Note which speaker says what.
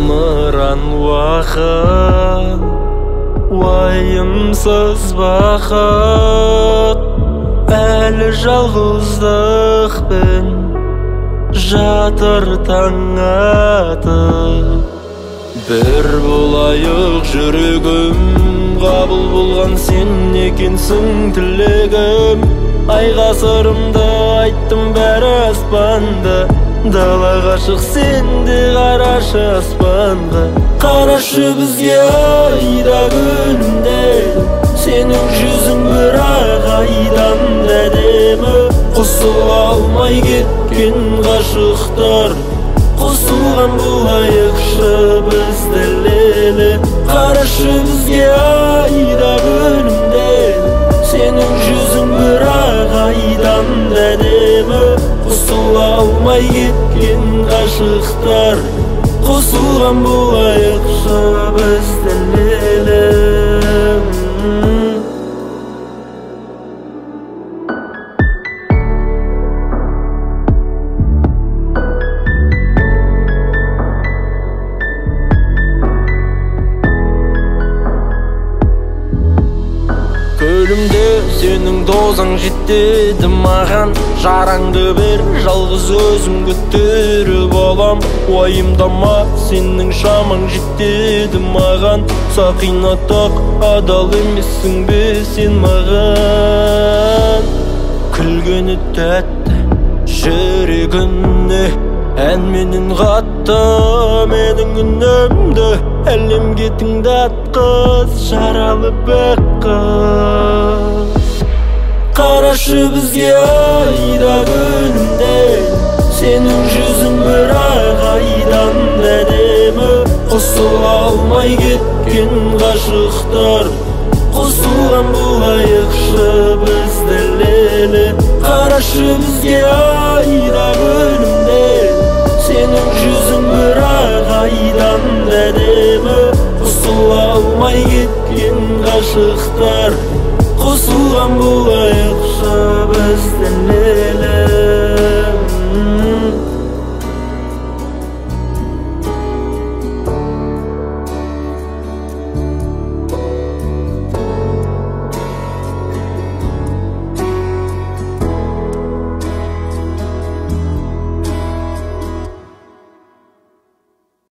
Speaker 1: зымыран уақыт, уайымсыз бақыт, әлі жалғыздықпен жатыр таң атып. Бір болайық жүрегім, қабыл болған сен екенсің тілегім. Айға сырымды айттым бәрі аспанда, далаға шық сен де қарашы аспанға. Қарашы бізге айда күлімдер, сенің жүзің бірақ айдан да әдемі. Қосыла алмай кеткен ғашықтар, қосылған болайықшы біз дәлелі. Қарашы бізге айда күлімдер, сенің жүзің бірақ айдан да әдемі. Қосыла алмай кеткен ғашықтар, қосылған болайықшы біз дәлелі. Көлімде сенің дозаң жетеді маған, жараңды бер, жалғыз өзім көтеріп алам. Уайымдама, сенің шамаң жетеді маған, сақинатақ адал емессің бе сен маған. Күлгені тәтті жүрегіне, ән менен қатты менің үнімді, әлемге тыңдатқыз жаралы бір қыз. Қарашы бізге айда күлімдер, сенің жүзің бірақ айдан да әдемі. Қосыла алмай кеткен ғашықтар, қосылған болайықшы біз дәлелі. Қарашы бізге айда күлімдер, сенің жүзің бірақ айдан да әдемі. Қосыла алмай кеткен ғашықтар, қосылған болайықшы.